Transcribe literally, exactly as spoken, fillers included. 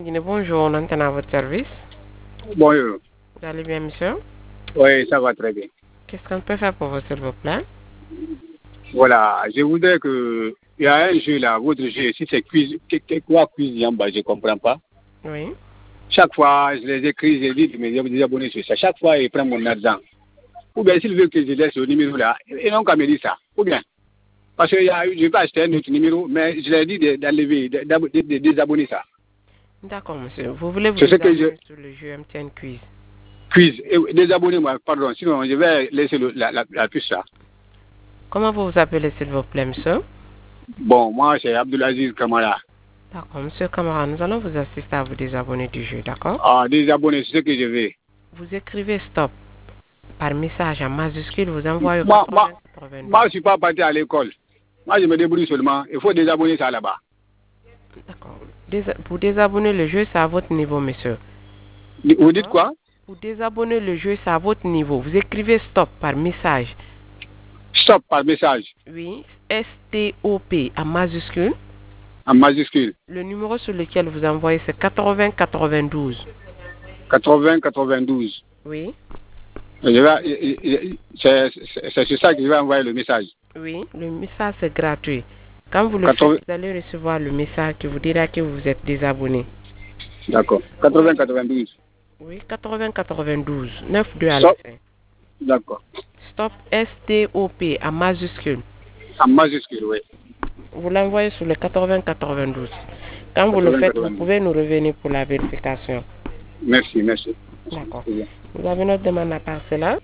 Bonjour, on entend à votre service. Bonjour. Vous allez bien, monsieur? Oui, ça va très bien. Qu'est-ce qu'on peut faire pour vous, s'il vous plaît? Voilà, je voudrais que... Il y a un jeu là, votre jeu, si c'est quiz, quoi quiz, bah, je ne comprends pas. Oui. Chaque fois, je les écris, je dis de me désabonner sur ça. Chaque fois, il prend mon argent. Ou bien s'il veut que je laisse le numéro là, et non qu'à me dire ça. Ou bien. Parce que je vais acheter un autre numéro, mais je l'ai dit d'enlever, de, de, de désabonner ça. D'accord, monsieur. Vous voulez vous C'est ce que désabonner je... sur le jeu M T N Quiz? Quiz. Désabonnez-moi, pardon. Sinon, je vais laisser le, la, la, la puce là. Comment vous vous appelez, s'il vous plaît, monsieur? Bon, moi, c'est Abdulaziz Kamara. D'accord, monsieur Kamara, nous allons vous assister à vous désabonner du jeu, d'accord? Ah, désabonner, c'est ce que je veux. Vous écrivez stop par message en majuscule, vous envoyez au moi, moi, quatre-vingts. moi, je ne suis pas parti à l'école. Moi, je me débrouille seulement. Il faut désabonner ça là-bas. D'accord. Désa pour désabonner le jeu, c'est à votre niveau, monsieur. Vous dites quoi? Pour désabonner le jeu, c'est à votre niveau. Vous écrivez stop par message. Stop par message. Oui, S T O P en majuscule. En majuscule. Le numéro sur lequel vous envoyez, c'est quatre-vingts quatre-vingt-douze. quatre-vingts quatre-vingt-douze. Oui. C'est sur ça que je vais envoyer le message. Oui, le message c'est gratuit. Quand vous le quatre-vingts... faites, vous allez recevoir le message qui vous dira que vous êtes désabonné. D'accord. quatre-vingts quatre-vingt-douze. Oui, quatre-vingts quatre-vingt-douze. neuf deux à la fin. D'accord. Stop S T O P en majuscule. En majuscule, oui. Vous l'envoyez sur le quatre-vingts quatre-vingt-douze. Quand vous le faites, vous pouvez nous revenir pour la vérification. Merci, merci. D'accord. Vous avez notre demande à part cela?